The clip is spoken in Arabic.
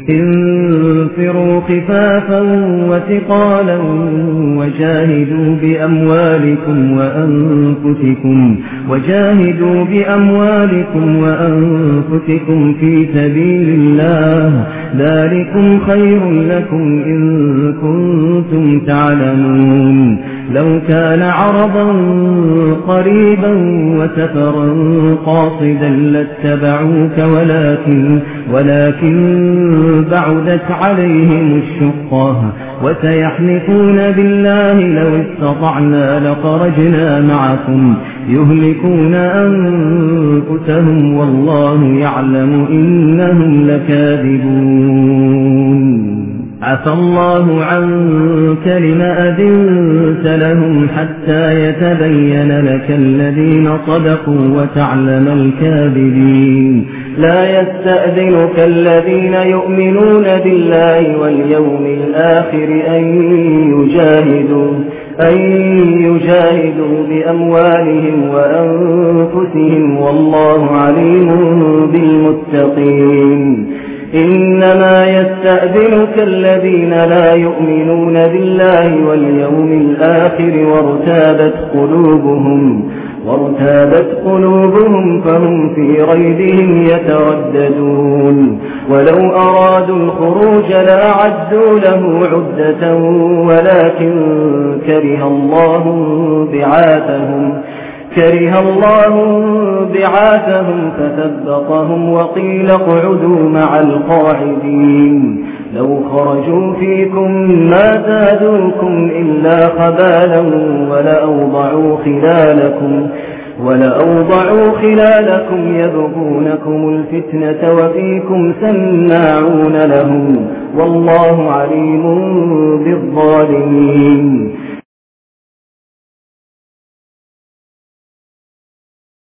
انفروا خفافا وثقالا وجاهدوا بأموالكم في سبيل الله ذلكم خير لكم إن كنتم تعلمون لو كان عرضا قريبا وسفرا قاصدا لاتبعوك ولكن بعدت عليهم الشقة وسيحلفون بالله لو استطعنا لخرجنا معكم يهلكون أنفسهم والله يعلم إنهم لكاذبون عفى الله عنك لم أذنت لهم حتى يتبين لك الذين صدقوا وتعلم الكاذبين لا يستأذنك الذين يؤمنون بالله واليوم الآخر أن يجاهدوا بأموالهم وأنفسهم والله عليم بالمتقين إنما يستأذنك الذين لا يؤمنون بالله واليوم الآخر وارتابت قلوبهم فهم في ريبهم يترددون ولو أرادوا الخروج لأعدوا له عدة ولكن كره الله بعاثهم فثبطهم وقيل اقعدوا مع القاعدين لو خرجوا فيكم ما زادوكم إلا خبالا ولأوضعوا خلالكم يبغونكم الفتنة وفيكم سماعون لهم والله عليم بالظالمين